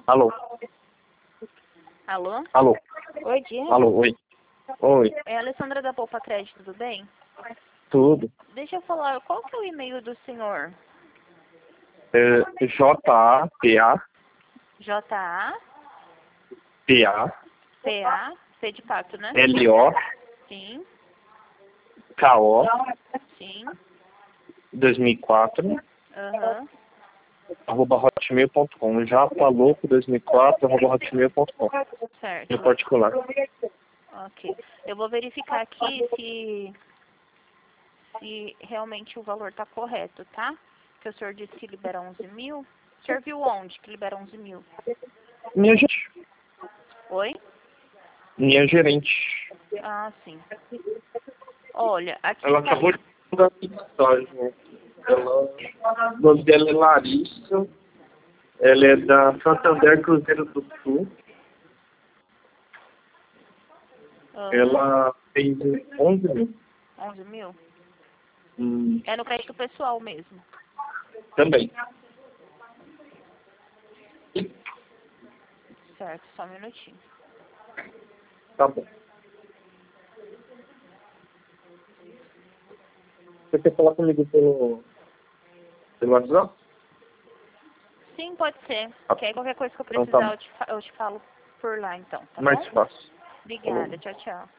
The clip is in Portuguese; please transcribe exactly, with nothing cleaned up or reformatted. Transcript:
Alô? Alô? Alô? Oi, Diego? Alô, oi. Oi, É a Alessandra da Poupa Crédito, tudo bem? tudo. Deixa eu falar, qual que é o e-mail do senhor? É, J A P A J A P A P A C de pato, né? L O Sim, K O sim, dois mil e quatro aham, arroba hotmail ponto com. Japaloco dois mil e quatro arroba hotmail ponto com. certo. Em particular. Ok. Eu vou verificar aqui se, se realmente o valor está correto, tá? Que o senhor disse que libera onze mil. O senhor viu onde que libera onze mil? Minha gente. Oi? Minha gerente. Ah, sim. Olha, aqui Ela tá... acabou de mandar mensagem. Ela, o nome dela é Larissa. Ela é da Santander Cruzeiro do Sul. Aham. Ela fez onze mil. onze mil? Hum, É no crédito pessoal mesmo. também. Certo, só um minutinho. Tá bom. Você quer falar comigo pelo, pelo WhatsApp? Sim, pode ser. Ah, Que aí qualquer coisa que eu então tá precisar bom. eu te, fa- eu te falo por lá então, tá Mais bom? fácil. Falou. Obrigada, tchau, tchau.